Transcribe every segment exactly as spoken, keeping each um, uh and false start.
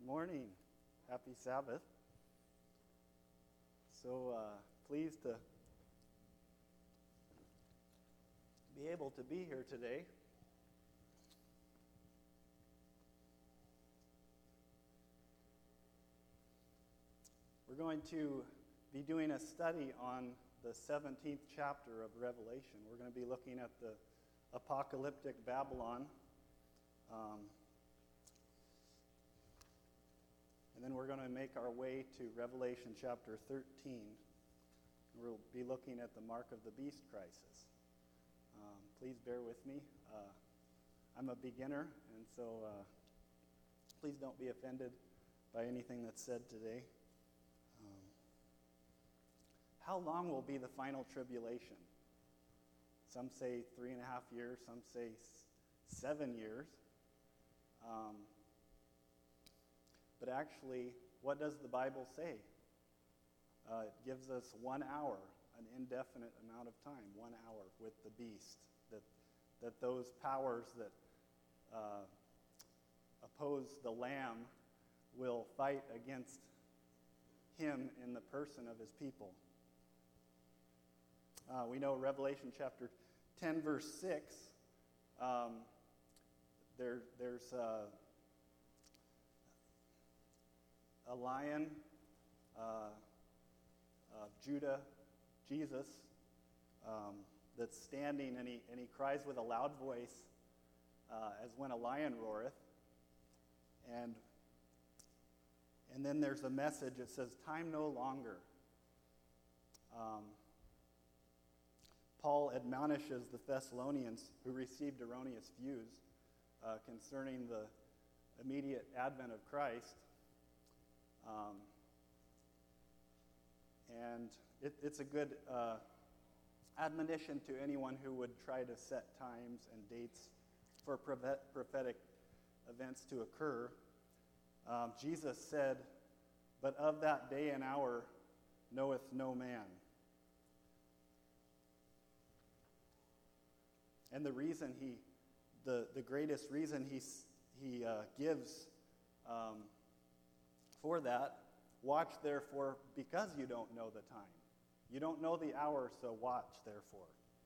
morning. Happy Sabbath. So uh, pleased to be able to be here today. We're going to be doing a study on the seventeenth chapter of Revelation. We're going to be looking at the apocalyptic Babylon. Um, and then we're going to make our way to Revelation chapter thirteen. We'll be looking at the mark of the beast crisis. Um, please bear with me. Uh, I'm a beginner, and so uh, please don't be offended by anything that's said today. Um, how long will be the final tribulation? Some say three and a half years, some say s- seven years. Um, but actually, what does the Bible say? Uh, it gives us one hour, an indefinite amount of time, one hour with the beast. That that those powers that uh, oppose the Lamb will fight against him in the person of his people. Uh, we know Revelation chapter ten, verse six, um, there, there's uh, a lion uh, of Judah, Jesus, um, that's standing, and he, and he cries with a loud voice, uh, as when a lion roareth. And, and then there's a message that says, time no longer. Um, Paul admonishes the Thessalonians who received erroneous views uh, concerning the immediate advent of Christ. Um, and it, it's a good uh, admonition to anyone who would try to set times and dates for prophetic events to occur. Um, Jesus said, "But of that day and hour knoweth no man." And the reason he, the, the greatest reason he, he uh, gives um, for that, watch therefore because you don't know the time. You don't know the hour, so watch therefore.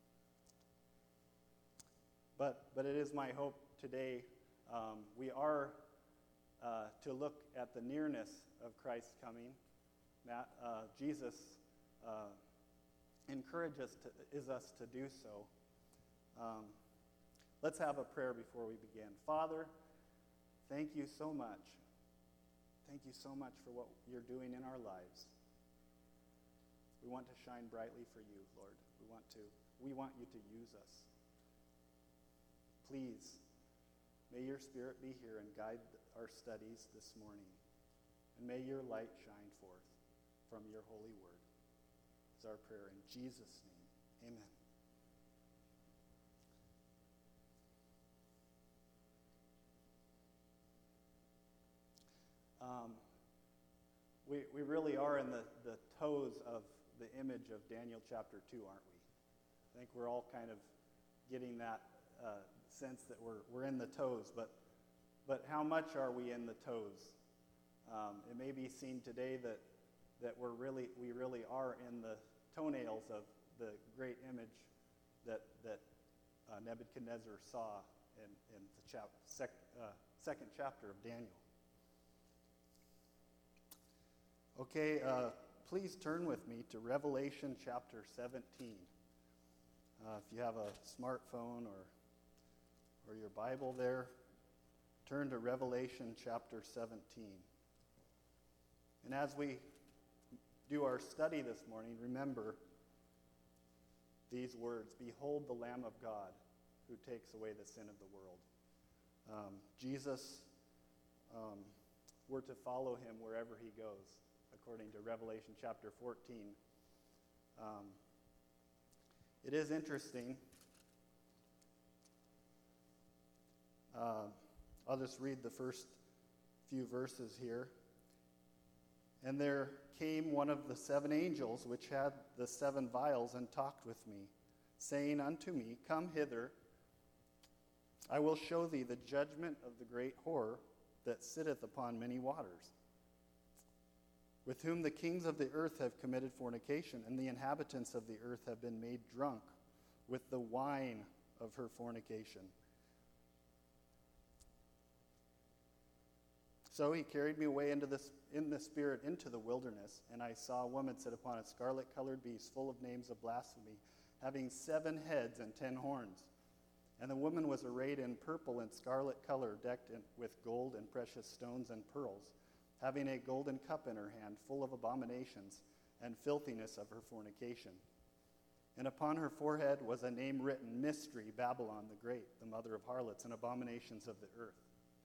But, but it is my hope today, um, we are uh, to look at the nearness of Christ's coming. That uh, Jesus uh, encourages to, is us to do so. Um, let's have a prayer before we begin. Father, thank you so much. Thank you so much for what you're doing in our lives. We want to shine brightly for you, Lord. We want to. We want you to use us. Please, may your Spirit be here and guide our studies this morning. And may your light shine forth from your holy word. Is our prayer in Jesus' name. Amen. Um, we, we really are in the, the toes of the image of Daniel chapter two, aren't we? I think we're all kind of getting that uh, sense that we're, we're in the toes, but, but how much are we in the toes? Um, it may be seen today that, that we're really, we really are in the toenails of the great image that, that uh, Nebuchadnezzar saw in, in the chap, sec, uh, second chapter of Daniel. Okay, uh, please turn with me to Revelation chapter seventeen. Uh, if you have a smartphone or, or your Bible there, turn to Revelation chapter seventeen. And as we do our study this morning, remember these words: "Behold the Lamb of God who takes away the sin of the world." Um, Jesus, um, we're to follow him wherever he goes, according to Revelation chapter fourteen. Um, it is interesting. Uh, I'll just read the first few verses here. "And there came one of the seven angels which had the seven vials and talked with me, saying unto me, Come hither, I will show thee the judgment of the great whore that sitteth upon many waters, with whom the kings of the earth have committed fornication, and the inhabitants of the earth have been made drunk with the wine of her fornication. So he carried me away into this, in the spirit into the wilderness, and I saw a woman sit upon a scarlet-colored beast, full of names of blasphemy, having seven heads and ten horns. And the woman was arrayed in purple and scarlet color, decked in, with gold and precious stones and pearls, having a golden cup in her hand, full of abominations and filthiness of her fornication. And upon her forehead was a name written, Mystery, Babylon the Great, the mother of harlots and abominations of the earth.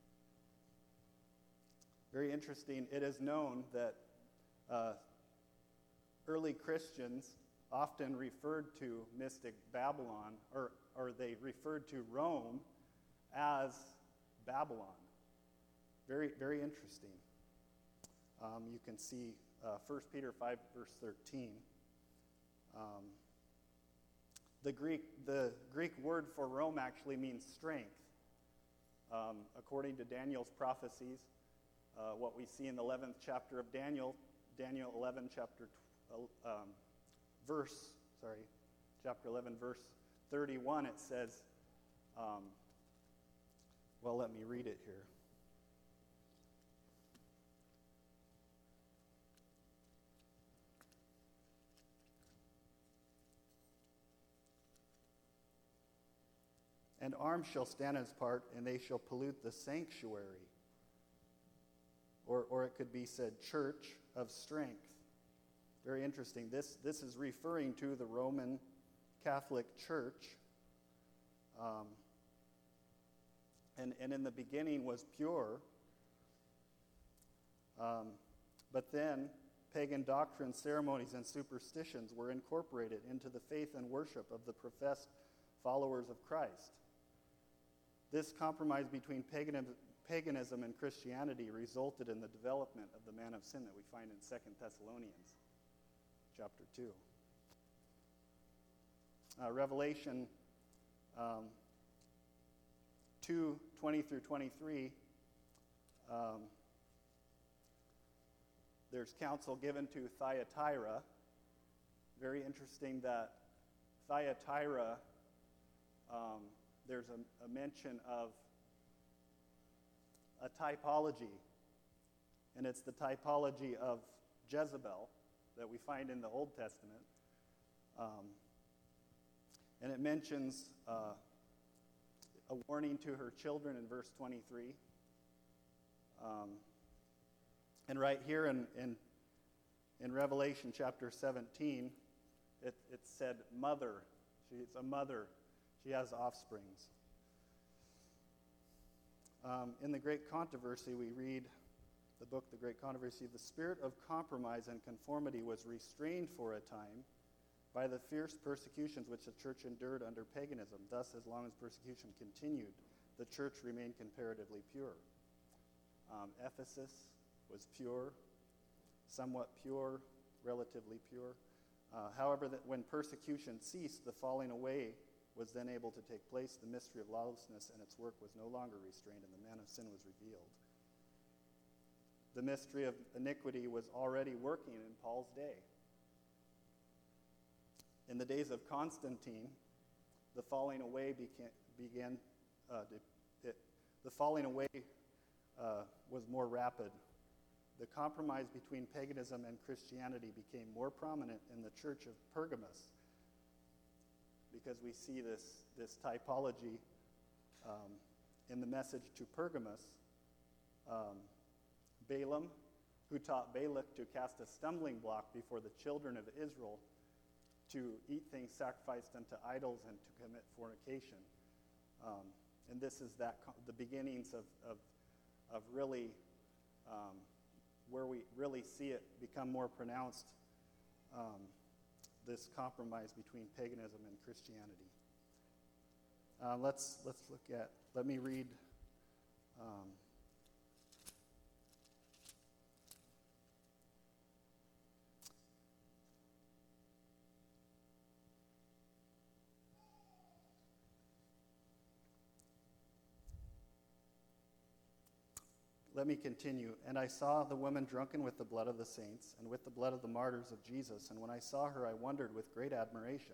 Very interesting. It is known that uh, early Christians often referred to mystic Babylon, or, or they referred to Rome as Babylon. Very, very interesting. Um, you can see uh, First Peter five, verse thirteen. Um, the Greek, the Greek word for Rome actually means strength. Um, according to Daniel's prophecies, uh, what we see in the eleventh chapter of Daniel, Daniel eleven, chapter um, verse, sorry, chapter eleven, verse thirty-one, it says, um, well, let me read it here. And arms shall stand as part, and they shall pollute the sanctuary. Or, or it could be said, church of strength. Very interesting. This, this is referring to the Roman Catholic Church. Um, and, and in the beginning was pure. Um, but then pagan doctrines, ceremonies, and superstitions were incorporated into the faith and worship of the professed followers of Christ. This compromise between paganism, paganism and Christianity resulted in the development of the man of sin that we find in Second Thessalonians chapter two. Uh, Revelation um, two, twenty through twenty-three, um, there's counsel given to Thyatira. Very interesting that Thyatira, um, there's a, a mention of a typology, and it's the typology of Jezebel that we find in the Old Testament. Um, and it mentions uh, a warning to her children in verse twenty-three. Um, and right here in, in, in Revelation chapter seventeen, it, it said mother. She's a mother. She has offsprings. Um, in the Great Controversy, we read the book, The Great Controversy, the spirit of compromise and conformity was restrained for a time by the fierce persecutions which the church endured under paganism. Thus, as long as persecution continued, the church remained comparatively pure. Um, Ephesus was pure, somewhat pure, relatively pure. Uh, however, that when persecution ceased, the falling away was then able to take place. The mystery of lawlessness and its work was no longer restrained, and the man of sin was revealed. The mystery of iniquity was already working in Paul's day. In the days of Constantine, the falling away began, began uh, it, the falling away uh, was more rapid. The compromise between paganism and Christianity became more prominent in the church of Pergamos, because we see this, this typology um, in the message to Pergamos. Um, Balaam, who taught Balak to cast a stumbling block before the children of Israel to eat things sacrificed unto idols and to commit fornication. Um, and this is that the beginnings of, of, of really um, where we really see it become more pronounced, um, this compromise between paganism and Christianity. Uh, let's let's look at, let me read um, let me continue. And I saw the woman drunken with the blood of the saints and with the blood of the martyrs of Jesus. And when I saw her, I wondered with great admiration.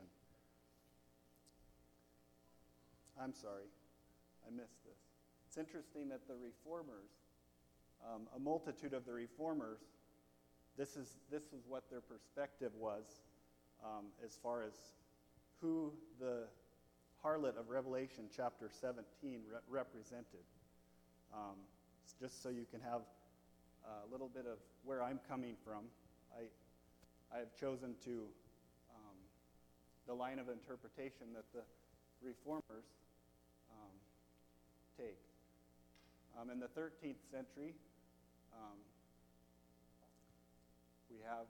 I'm sorry, I missed this. It's interesting that the reformers, um, a multitude of the reformers, this is this is what their perspective was um, as far as who the harlot of Revelation chapter seventeen re- represented. Um, just so you can have a little bit of where I'm coming from, I I have chosen to um, the line of interpretation that the reformers um, take. Um, in the thirteenth century, um, we have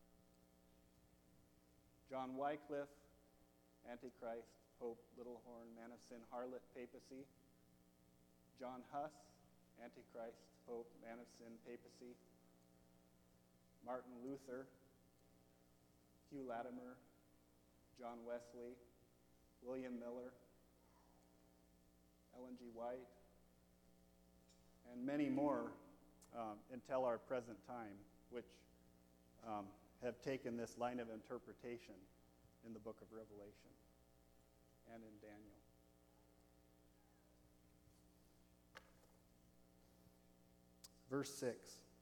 John Wycliffe, Antichrist, Pope, Little Horn, Man of Sin, Harlot, Papacy. John Huss, Antichrist, Pope, Man of Sin, Papacy. Martin Luther, Hugh Latimer, John Wesley, William Miller, Ellen G. White, and many more um, until our present time, which um, have taken this line of interpretation in the book of Revelation and in Daniel. Verse six.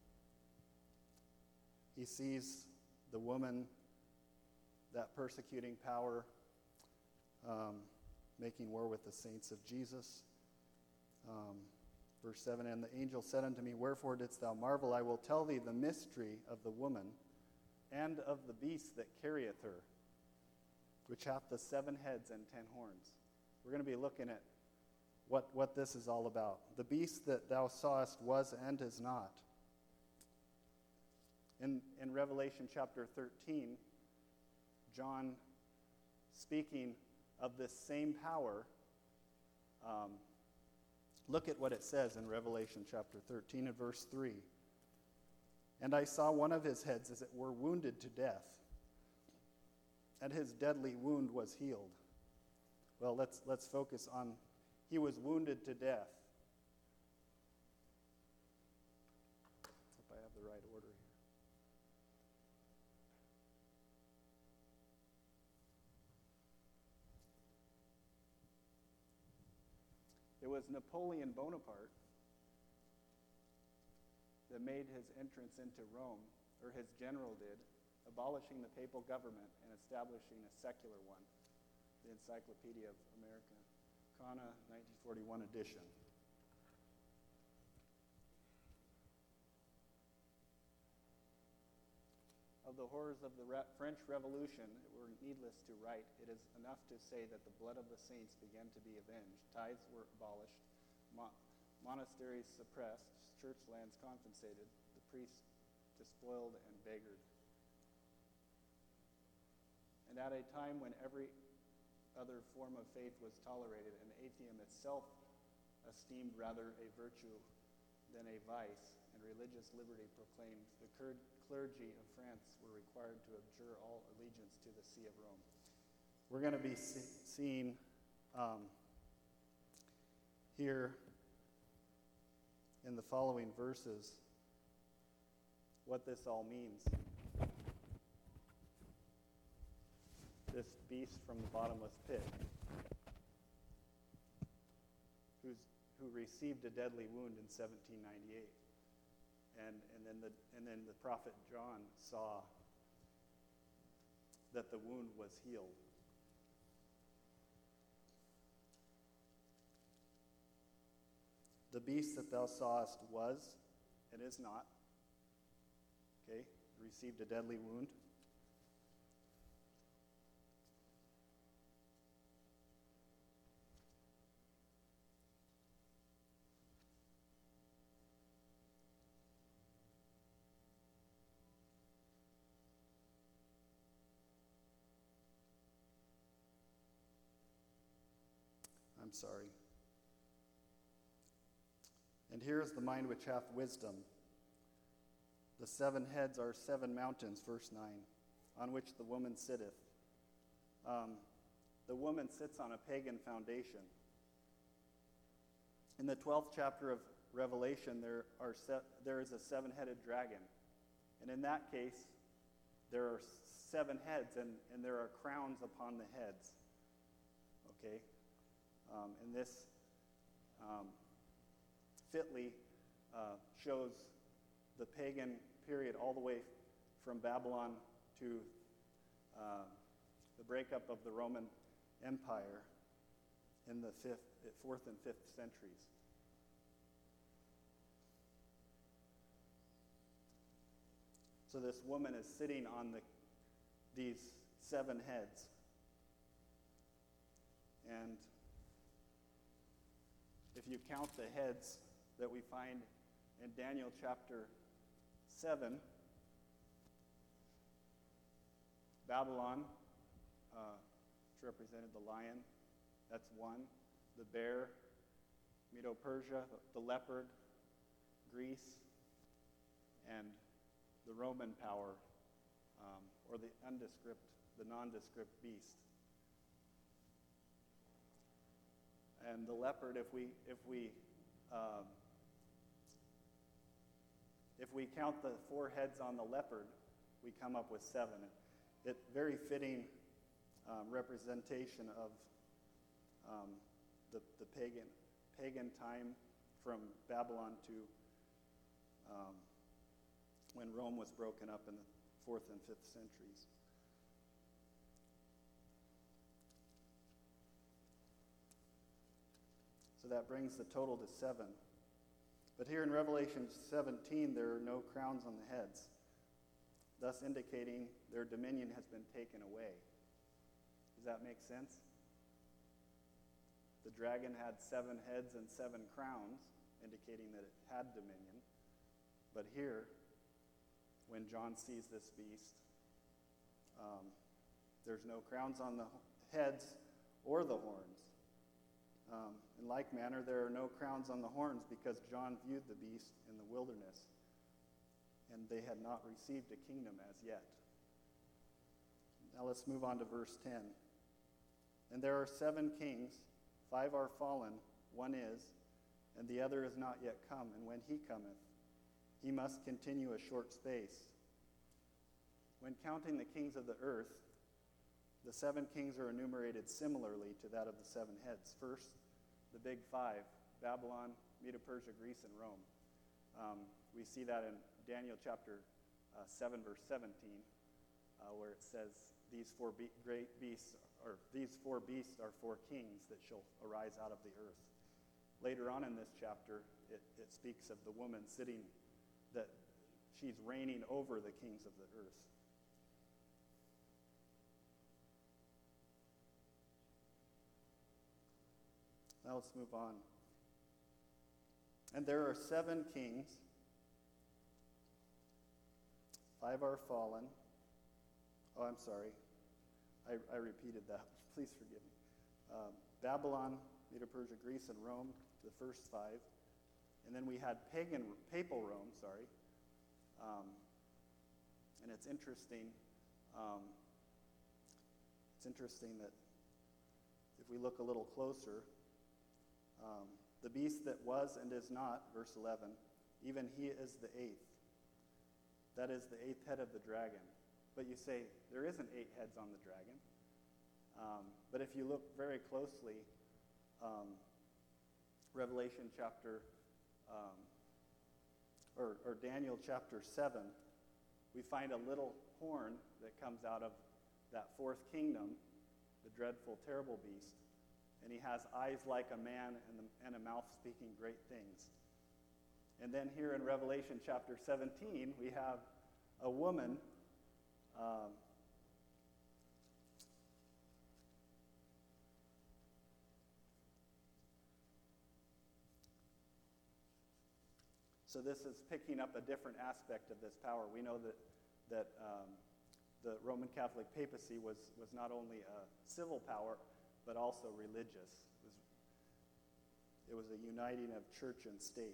He sees the woman, that persecuting power, um, making war with the saints of Jesus. Um, verse seven, and the angel said unto me, wherefore didst thou marvel? I will tell thee the mystery of the woman and of the beast that carrieth her, which hath the seven heads and ten horns. We're going to be looking at what, what this is all about. The beast that thou sawest was and is not. In, in Revelation chapter thirteen, John, speaking of this same power, um, look at what it says in Revelation chapter thirteen and verse three. And I saw one of his heads as it were wounded to death, and his deadly wound was healed. Well, let's let's focus on, he was wounded to death. Hope I have the right order here. It was Napoleon Bonaparte that made his entrance into Rome, or his general did, abolishing the papal government and establishing a secular one, the Encyclopedia of America, Kana, nineteen forty-one edition. Of the horrors of the Re- French Revolution, it were needless to write. It is enough to say that the blood of the saints began to be avenged. Tithes were abolished, mo- monasteries suppressed, church lands confiscated, the priests despoiled and beggared. And at a time when every other form of faith was tolerated, and atheism itself esteemed rather a virtue than a vice, and religious liberty proclaimed, the clergy of France were required to abjure all allegiance to the See of Rome. We're going to be see- seeing um, here in the following verses what this all means. This beast from the bottomless pit, who's, who received a deadly wound in seventeen ninety-eight. And, and, then the, and then the prophet John saw that the wound was healed. The beast that thou sawest was and is not. Okay, received a deadly wound. I'm sorry. And here is the mind which hath wisdom. The seven heads are seven mountains, verse nine, on which the woman sitteth. Um, the woman sits on a pagan foundation. In the twelfth chapter of Revelation, there are se- there is a seven-headed dragon. And in that case, there are seven heads, and, and there are crowns upon the heads. Okay? Um, and this um, fitly uh, shows the pagan period all the way from Babylon to uh, the breakup of the Roman Empire in the fifth, fourth and fifth centuries. So this woman is sitting on the, these seven heads. And if you count the heads that we find in Daniel chapter seven, Babylon, uh, which represented the lion, that's one. The bear, Medo-Persia, the leopard, Greece, and the Roman power, um, or the undescript, the nondescript beast. And the leopard, if we if we um, if we count the four heads on the leopard, we come up with seven. It, it very fitting um, representation of um, the the pagan pagan time from Babylon to um, when Rome was broken up in the fourth and fifth centuries. So that brings the total to seven. But here in Revelation seventeen, there are no crowns on the heads, thus indicating their dominion has been taken away. Does that make sense? The dragon had seven heads and seven crowns, indicating that it had dominion. But here, when John sees this beast, um, there's no crowns on the heads or the horns. Um, in like manner, there are no crowns on the horns because John viewed the beast in the wilderness, and they had not received a kingdom as yet. Now let's move on to verse ten. And there are seven kings, five are fallen, one is, and the other is not yet come, and when he cometh, he must continue a short space. When counting the kings of the earth, the seven kings are enumerated similarly to that of the seven heads. First, the big five, Babylon, Medo-Persia, Greece, and Rome. Um, we see that in Daniel chapter uh, seven, verse seventeen, uh, where it says, these four be- great beasts, or these four beasts are four kings that shall arise out of the earth. Later on in this chapter, it, it speaks of the woman sitting, that she's reigning over the kings of the earth. Now let's move on. And there are seven kings. Five are fallen. Oh, I'm sorry. I, I repeated that. Please forgive me. Um, Babylon, Medo-Persia, Greece, and Rome, the first five. And then we had pagan, papal Rome, sorry. Um, and it's interesting. Um, it's interesting that if we look a little closer, um, the beast that was and is not, verse eleven, even he is the eighth. That is the eighth head of the dragon. But you say, there isn't eight heads on the dragon. Um, but if you look very closely, um, Revelation chapter, um, or, or Daniel chapter seven, we find a little horn that comes out of that fourth kingdom, the dreadful, terrible beast. And he has eyes like a man and, the, and a mouth speaking great things. And then here in Revelation chapter seventeen, we have a woman um, so this is picking up a different aspect of this power. We know that that um, the Roman Catholic papacy was, was not only a civil power, but also religious. It was, it was a uniting of church and state.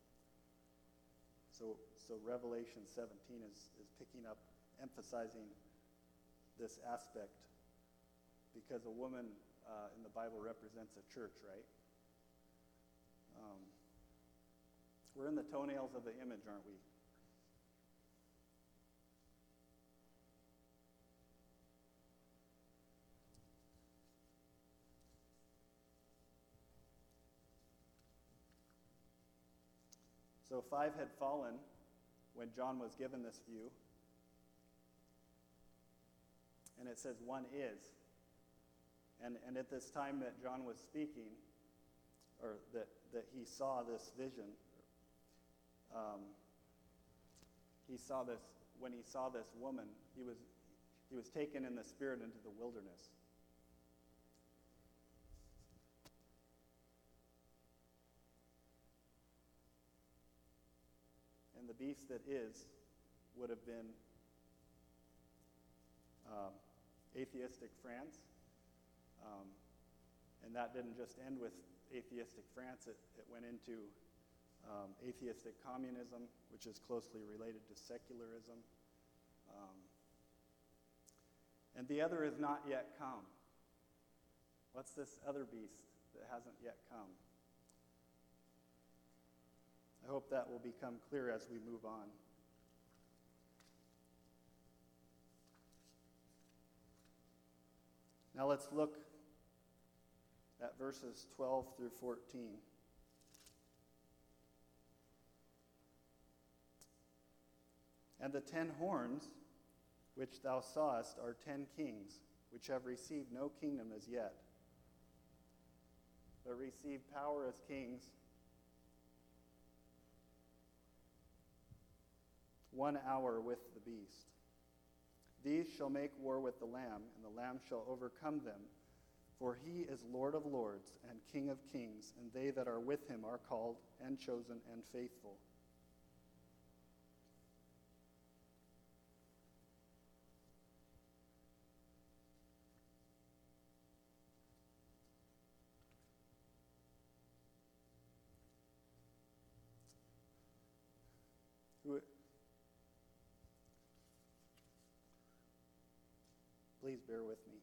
So, so Revelation seventeen is, is picking up, emphasizing this aspect, because a woman uh, in the Bible represents a church, right? Um, We're in the toenails of the image, aren't we? So five had fallen when John was given this view. And it says one is. And, and at this time that John was speaking, or that, that he saw this vision, um, he saw this, when he saw this woman, he was, he was taken in the spirit into the wilderness. And the beast that is would have been um, atheistic France. Um, and that didn't just end with atheistic France. It, it went into um, atheistic communism, which is closely related to secularism. Um, and the other is not yet come. What's this other beast that hasn't yet come? I hope that will become clear as we move on. Now let's look at verses twelve through fourteen. And the ten horns which thou sawest are ten kings, which have received no kingdom as yet, but receive power as kings one hour with the beast. These shall make war with the Lamb, and the Lamb shall overcome them. For he is Lord of lords and King of kings, and they that are with him are called and chosen and faithful. Who, please bear with me.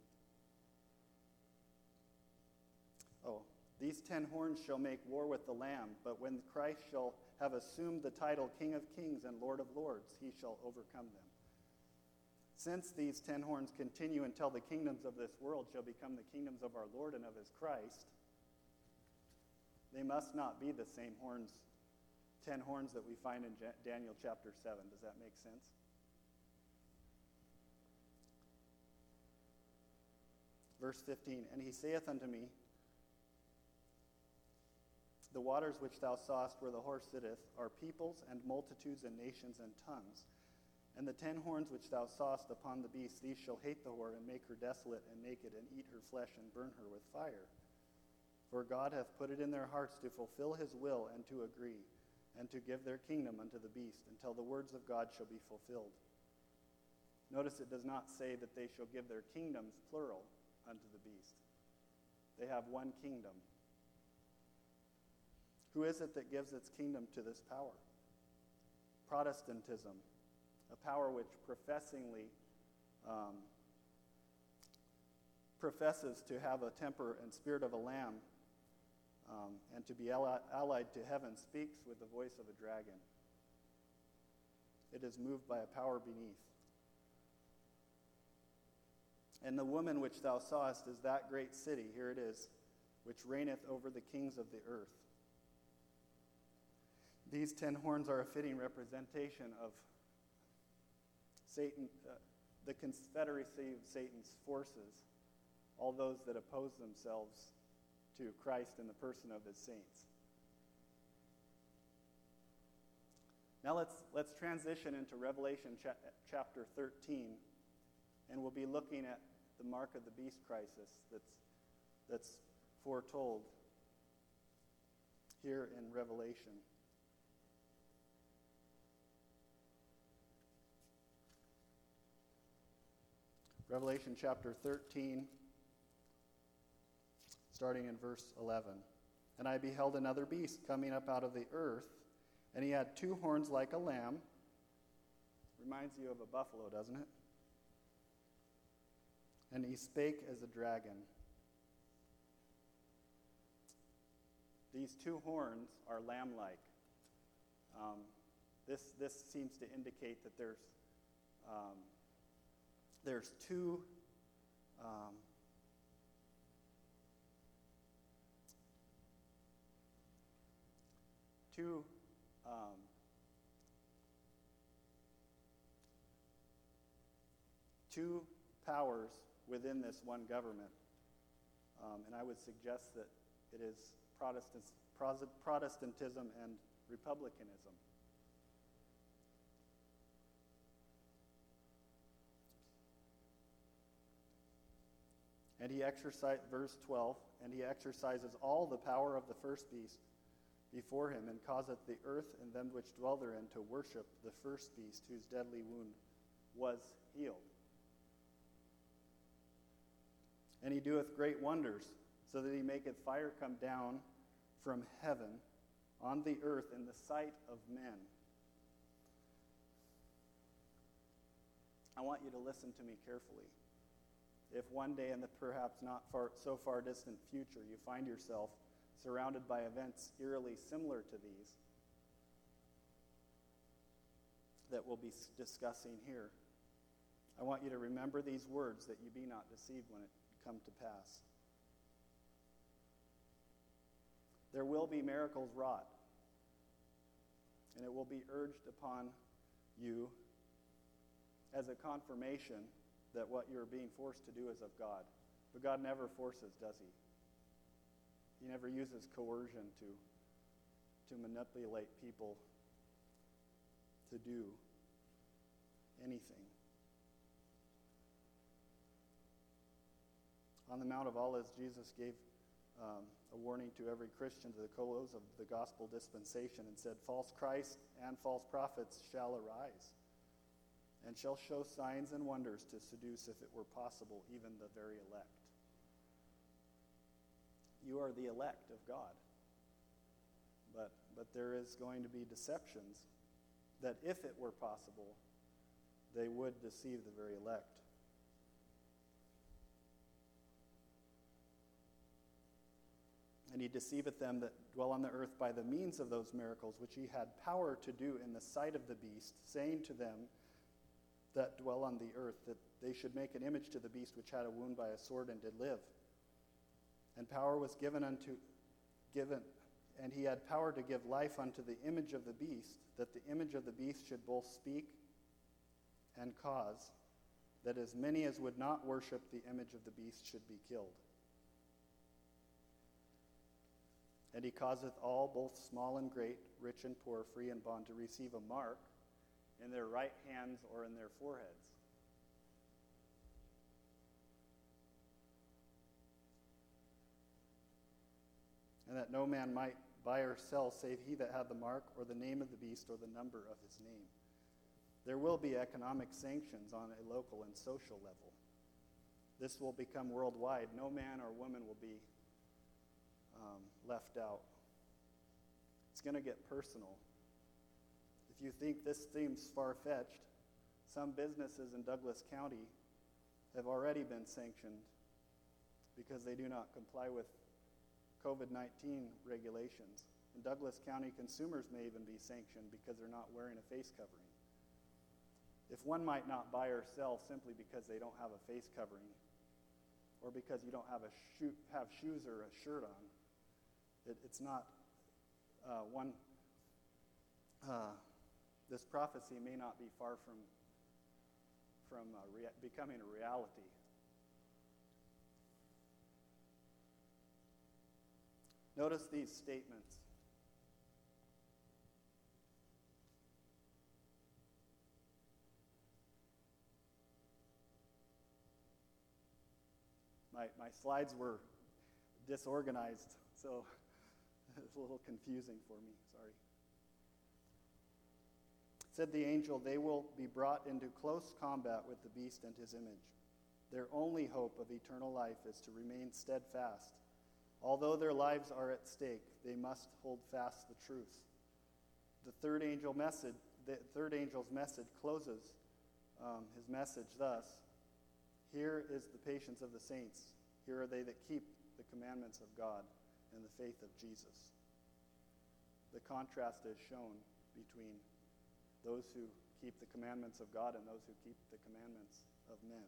Oh, these ten horns shall make war with the Lamb, but when Christ shall have assumed the title King of kings and Lord of lords, he shall overcome them. Since these ten horns continue until the kingdoms of this world shall become the kingdoms of our Lord and of his Christ, they must not be the same horns, ten horns that we find in Daniel chapter seven. Does that make sense? Verse fifteen, and he saith unto me, the waters which thou sawest where the horse sitteth are peoples and multitudes and nations and tongues. And the ten horns which thou sawest upon the beast, these shall hate the whore and make her desolate and naked and eat her flesh and burn her with fire. For God hath put it in their hearts to fulfill his will and to agree, and to give their kingdom unto the beast, until the words of God shall be fulfilled. Notice it does not say that they shall give their kingdoms, plural, unto the beast. They have one kingdom. Who is it that gives its kingdom to this power? Protestantism, a power which professingly um, professes to have a temper and spirit of a lamb, um, and to be allied to heaven, speaks with the voice of a dragon. It is moved by a power beneath. And the woman which thou sawest is that great city, here it is, which reigneth over the kings of the earth. These ten horns are a fitting representation of Satan, uh, the confederacy of Satan's forces, all those that oppose themselves to Christ in the person of his saints. Now let's let's transition into Revelation cha- chapter thirteen, and we'll be looking at the mark of the beast crisis that's that's foretold here in Revelation. Revelation chapter thirteen, starting in verse eleven. And I beheld another beast coming up out of the earth, and he had two horns like a lamb. Reminds you of a buffalo, doesn't it? And he spake as a dragon. These two horns are lamb-like. Um, this, this seems to indicate that there's, um, there's two um, two um, two powers within this one government. Um, and I would suggest that it is Protestants, Protestantism and republicanism. And he exercised, verse twelve, and he exercises all the power of the first beast before him, and causeth the earth and them which dwell therein to worship the first beast, whose deadly wound was healed. And he doeth great wonders, so that he maketh fire come down from heaven on the earth in the sight of men. I want you to listen to me carefully. If one day in the perhaps not far, so far distant future you find yourself surrounded by events eerily similar to these that we'll be discussing here, I want you to remember these words, that you be not deceived when it come to pass. There will be miracles wrought, and it will be urged upon you as a confirmation that what you're being forced to do is of God. But God never forces, does he? He never uses coercion to, to manipulate people to do anything. On the Mount of Olives, Jesus gave um, a warning to every Christian to the close of the gospel dispensation and said, false Christs and false prophets shall arise, and shall show signs and wonders to seduce, if it were possible, even the very elect. You are the elect of God. But, but there is going to be deceptions that, if it were possible, they would deceive the very elect. And he deceiveth them that dwell on the earth by the means of those miracles which he had power to do in the sight of the beast, saying to them that dwell on the earth, that they should make an image to the beast which had a wound by a sword and did live. And power was given unto, given, and he had power to give life unto the image of the beast, that the image of the beast should both speak and cause that as many as would not worship the image of the beast should be killed. And he causeth all, both small and great, rich and poor, free and bond, to receive a mark in their right hands or in their foreheads. And that no man might buy or sell save he that had the mark or the name of the beast or the number of his name. There will be economic sanctions on a local and social level. This will become worldwide. No man or woman will be Um, left out. It's going to get personal. If you think this seems far-fetched, some businesses in Douglas County have already been sanctioned because they do not comply with covid nineteen regulations. In Douglas County, consumers may even be sanctioned because they're not wearing a face covering. If one might not buy or sell simply because they don't have a face covering, or because you don't have a shoe, have shoes or a shirt on, It, it's not uh, one, uh, this prophecy may not be far from, from uh, rea- becoming a reality. Notice these statements. My, my slides were disorganized, so it's a little confusing for me, sorry. Said the angel, they will be brought into close combat with the beast and his image. Their only hope of eternal life is to remain steadfast. Although their lives are at stake, they must hold fast the truth. The third angel message, the third angel's message closes um, his message thus: here is the patience of the saints. Here are they that keep the commandments of God and the faith of Jesus. The contrast is shown between those who keep the commandments of God and those who keep the commandments of men.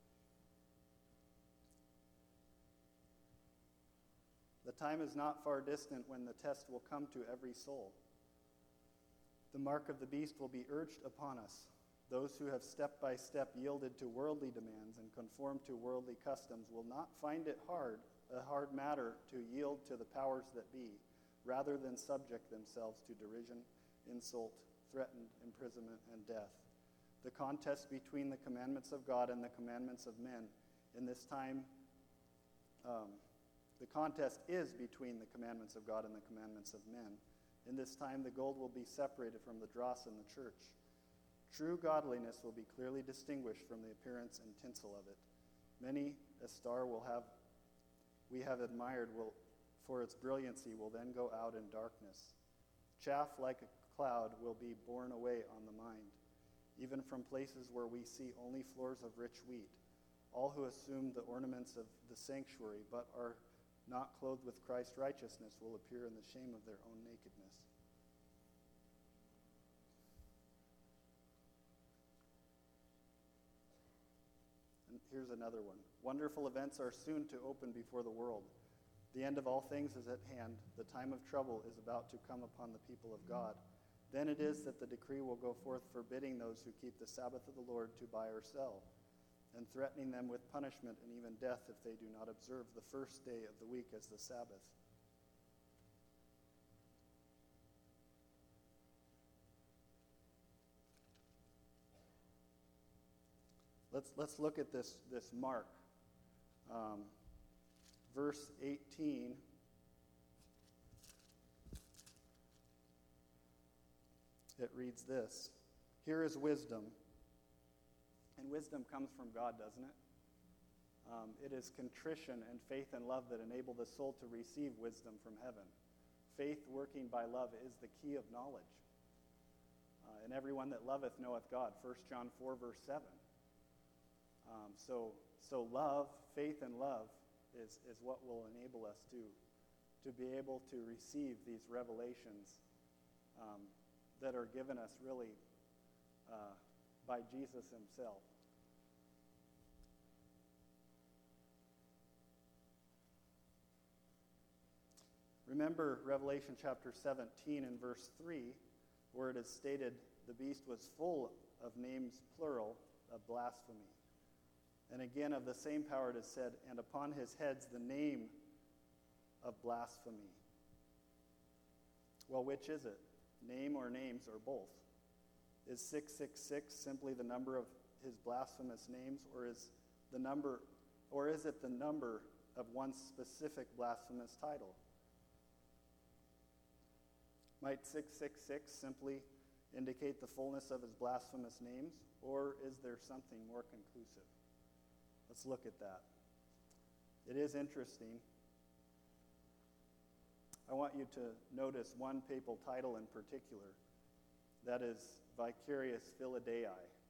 The time is not far distant when the test will come to every soul. The mark of the beast will be urged upon us. Those who have step by step yielded to worldly demands and conformed to worldly customs will not find it hard, a hard matter to yield to the powers that be, rather than subject themselves to derision, insult, threatened imprisonment, and death. The contest between the commandments of God and the commandments of men in this time, um, the contest is between the commandments of God and the commandments of men. In this time, the gold will be separated from the dross in the church. True godliness will be clearly distinguished from the appearance and tinsel of it. Many a star will have, we have admired will, for its brilliancy will then go out in darkness. Chaff like a cloud will be borne away on the mind, even from places where we see only floors of rich wheat. All who assume the ornaments of the sanctuary but are not clothed with Christ's righteousness will appear in the shame of their own nakedness. And here's another one. Wonderful events are soon to open before the world. The end of all things is at hand. The time of trouble is about to come upon the people of God. Then it is that the decree will go forth forbidding those who keep the Sabbath of the Lord to buy or sell, and threatening them with punishment and even death if they do not observe the first day of the week as the Sabbath. Let's, let's look at this, this mark. Um, verse eighteen. It reads this: Here is wisdom. And wisdom comes from God, doesn't it? Um, it is contrition and faith and love that enable the soul to receive wisdom from heaven. Faith working by love is the key of knowledge. Uh, and everyone that loveth knoweth God, First John four, verse seven. Um, so, so love, faith and love is, is what will enable us to, to be able to receive these revelations um, that are given us really uh, by Jesus himself. Remember Revelation chapter seventeen and verse three, where it is stated, the beast was full of names, plural, of blasphemy. And again, of the same power it is said, and upon his heads the name of blasphemy. Well, which is it? Name or names or both? Is six six six simply the number of his blasphemous names, or is the number, or is it the number of one specific blasphemous title? Might six six six simply indicate the fullness of his blasphemous names, or is there something more conclusive? Let's look at that. It is interesting. I want you to notice one papal title in particular. That is Vicarius Philadelei,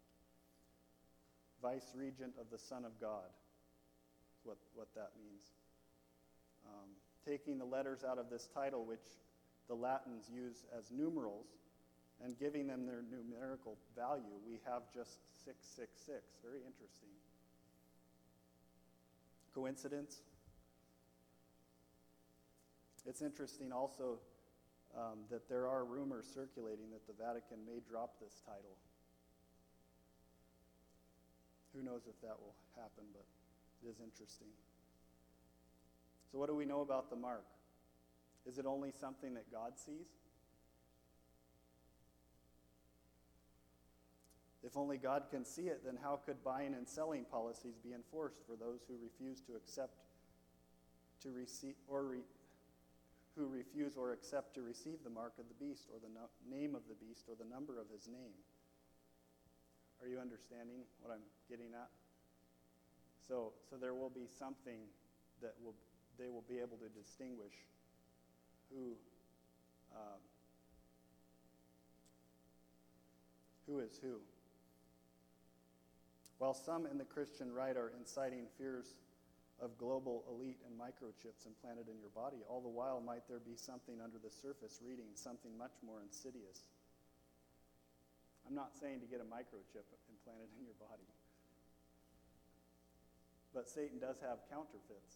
Vice Regent of the Son of God. That's what, what that means. Um, taking the letters out of this title, which the Latins use as numerals, and giving them their numerical value, we have just six six six. Very interesting. Coincidence? It's interesting also um, that there are rumors circulating that the Vatican may drop this title. Who knows if that will happen, but it is interesting. So what do we know about the mark? Is it only something that God sees? If only God can see it, then how could buying and selling policies be enforced for those who refuse to accept to receive or re, who refuse or accept to receive the mark of the beast or the no, name of the beast or the number of his name? Are you understanding what I'm getting at? So, so there will be something that will they will be able to distinguish who um, who is who. While some in the Christian right are inciting fears of global elite and microchips implanted in your body, all the while might there be something under the surface reading, something much more insidious. I'm not saying to get a microchip implanted in your body. But Satan does have counterfeits.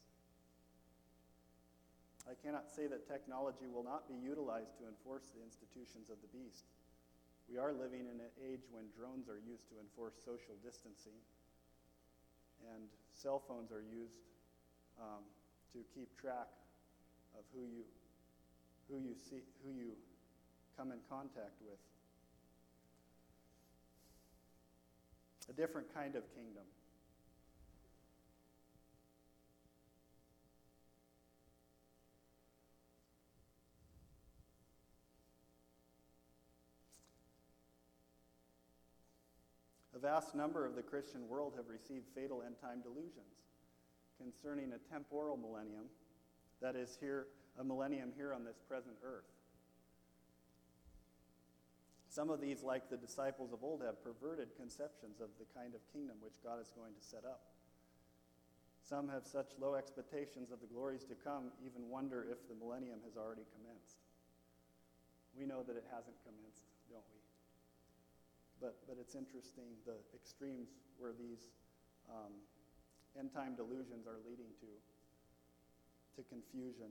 I cannot say that technology will not be utilized to enforce the institutions of the beast. We are living in an age when drones are used to enforce social distancing, and cell phones are used um, to keep track of who you who you see who you come in contact with. A different kind of kingdom. A vast number of the Christian world have received fatal end-time delusions concerning a temporal millennium, that is here, a millennium here on this present earth. Some of these, like the disciples of old, have perverted conceptions of the kind of kingdom which God is going to set up. Some have such low expectations of the glories to come, even wonder if the millennium has already commenced. We know that it hasn't commenced, don't we? But but it's interesting, the extremes where these um, end-time delusions are leading to, to confusion.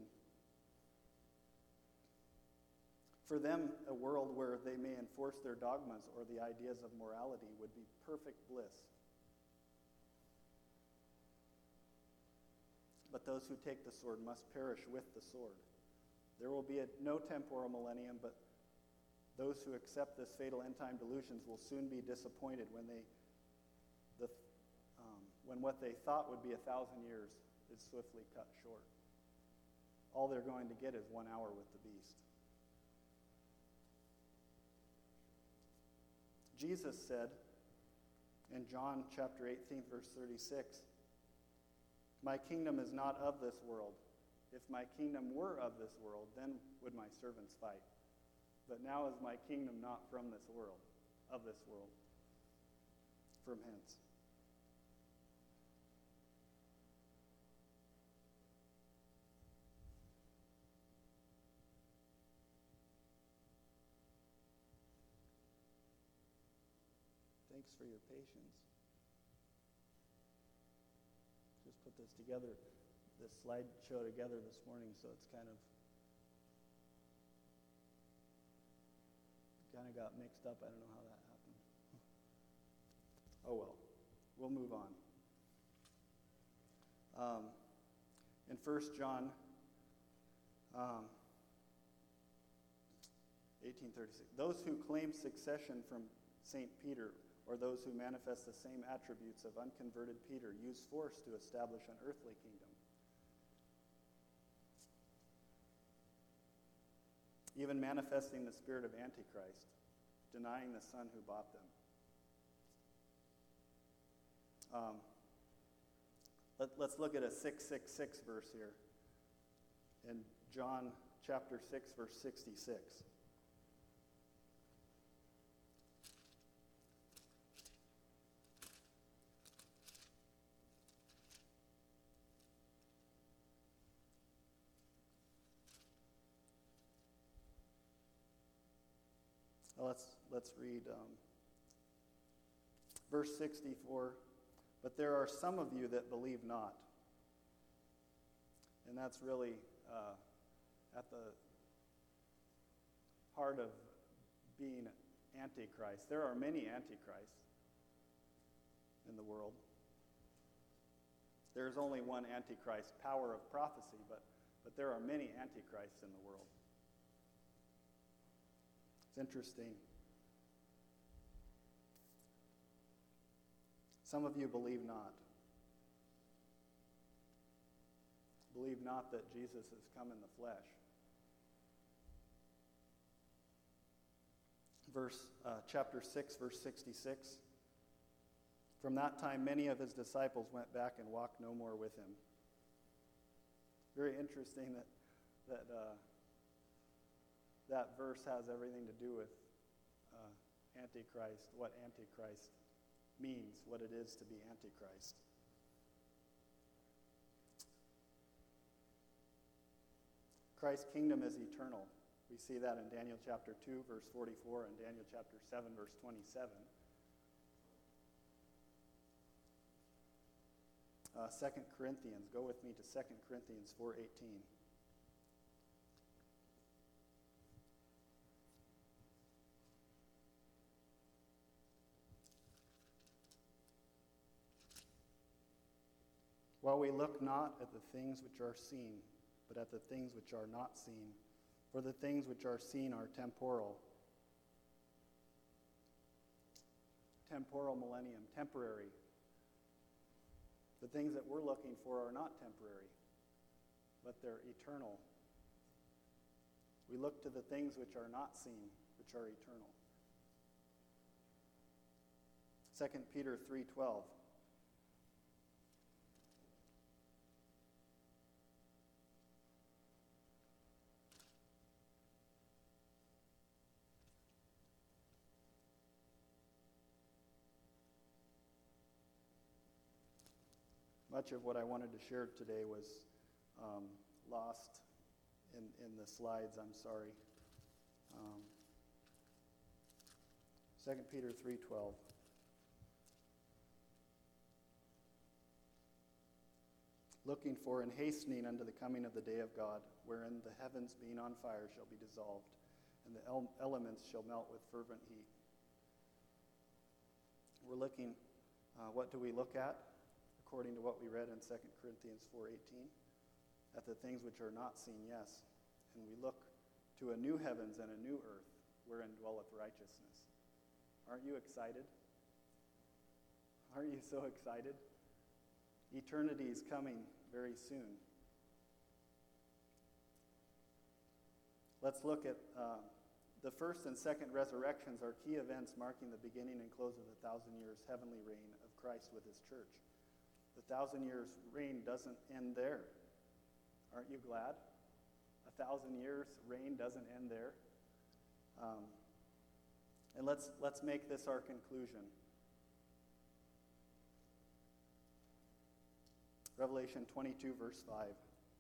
For them, a world where they may enforce their dogmas or the ideas of morality would be perfect bliss. But those who take the sword must perish with the sword. There will be a, no temporal millennium, but those who accept this fatal end-time delusions will soon be disappointed when they, the, um, when what they thought would be a thousand years is swiftly cut short. All they're going to get is one hour with the beast. Jesus said in John chapter eighteen, verse thirty-six, "My kingdom is not of this world. If my kingdom were of this world, then would my servants fight. But now is my kingdom not from this world, of this world, from hence." Thanks for your patience. Just put this together, this slideshow together this morning, so it's kind of kind of got mixed up. I don't know how that happened. Oh well, we'll move on. Um, in First John um, eighteen thirty-six, those who claim succession from Saint Peter, or those who manifest the same attributes of unconverted Peter, use force to establish an earthly kingdom, even manifesting the spirit of Antichrist, denying the Son who bought them. Um, let, let's look at a six six six verse here in John chapter six, verse sixty-six. Let's, let's read um, verse sixty-four. "But there are some of you that believe not." And that's really uh, at the heart of being Antichrist. There are many Antichrists in the world. There's only one Antichrist, power of prophecy, but, but there are many Antichrists in the world. It's interesting. Some of you believe not. Believe not that Jesus has come in the flesh. Verse, uh, chapter six, verse sixty-six. "From that time, many of his disciples went back and walked no more with him." Very interesting that that uh, that verse has everything to do with uh, Antichrist, what Antichrist means, what it is to be Antichrist. Christ's kingdom is eternal. We see that in Daniel chapter two, verse forty-four, and Daniel chapter seven, verse twenty-seven. Uh, Second Corinthians, go with me to Second Corinthians four eighteen. While we look not at the things which are seen, but at the things which are not seen. For the things which are seen are temporal. Temporal millennium, temporary. The things that we're looking for are not temporary, but they're eternal. We look to the things which are not seen, which are eternal. Second Peter three twelve. Much of what I wanted to share today was um, lost in, in the slides, I'm sorry. Um, Second Peter three twelve. Looking for and hastening unto the coming of the day of God, wherein the heavens being on fire shall be dissolved, and the el- elements shall melt with fervent heat. We're looking, uh, what do we look at? According to what we read in Second Corinthians four eighteen, at the things which are not seen, yes. And we look to a new heavens and a new earth, wherein dwelleth righteousness. Aren't you excited? Aren't you so excited? Eternity is coming very soon. Let's look at uh, the first and second resurrections are key events marking the beginning and close of the thousand years heavenly reign of Christ with his church. The thousand years reign doesn't end there. Aren't you glad? A thousand years reign doesn't end there. Um, and let's let's make this our conclusion. Revelation twenty-two, verse five.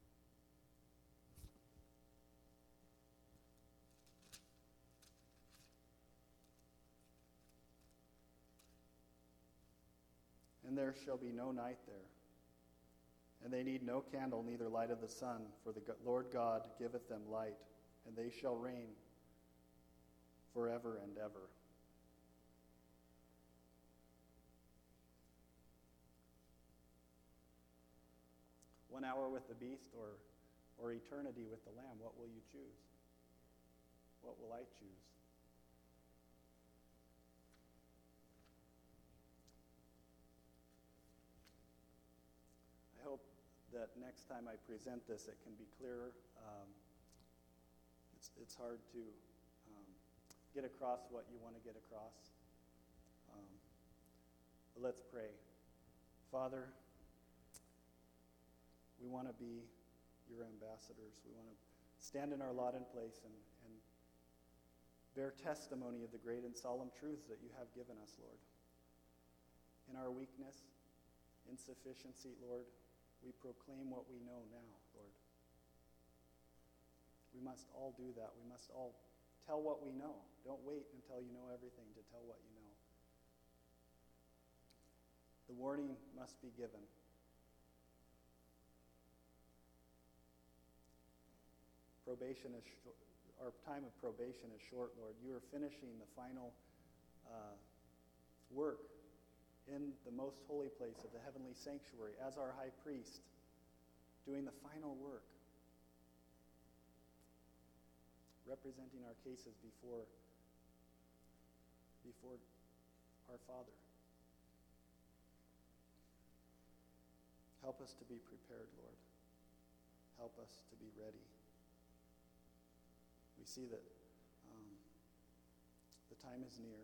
And there shall be no night there. And they need no candle, neither light of the sun, for the Lord God giveth them light, and they shall reign forever and ever. One hour with the beast or, or eternity with the Lamb, what will you choose? What will I choose? I hope that next time I present this, it can be clearer. Um, it's, it's hard to um, get across what you want to get across. Um, but let's pray. Father, we want to be your ambassadors. We want to stand in our lot and place and, and bear testimony of the great and solemn truths that you have given us, Lord. In our weakness, insufficiency, Lord, we proclaim what we know now, Lord. We must all do that. We must all tell what we know. Don't wait until you know everything to tell what you know. The warning must be given. Probation is short. Our time of probation is short, Lord. You are finishing the final uh, work in the most holy place of the heavenly sanctuary as our high priest, doing the final work, representing our cases before, before our Father. Help us to be prepared, Lord. Help us to be ready. We see that um, the time is near.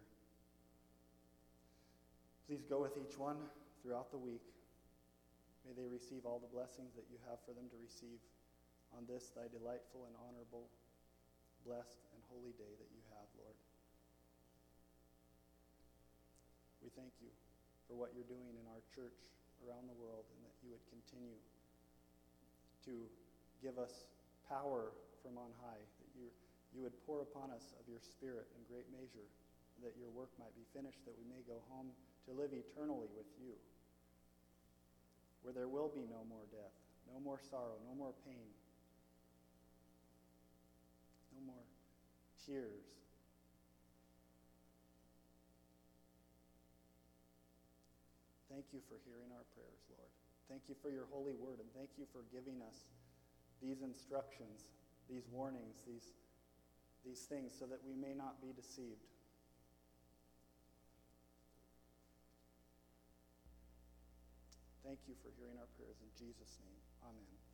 Please go with each one throughout the week. May they receive all the blessings that you have for them to receive on this, thy delightful and honorable, blessed and holy day that you have, Lord. We thank you for what you're doing in our church around the world, and that you would continue to give us power from on high, that you you would pour upon us of your Spirit in great measure, that your work might be finished, that we may go home to live eternally with you, where there will be no more death, no more sorrow, no more pain, no more tears. Thank you for hearing our prayers, Lord. Thank you for your holy word, and thank you for giving us these instructions, these warnings, these, these things, so that we may not be deceived. Thank you for hearing our prayers in Jesus' name. Amen.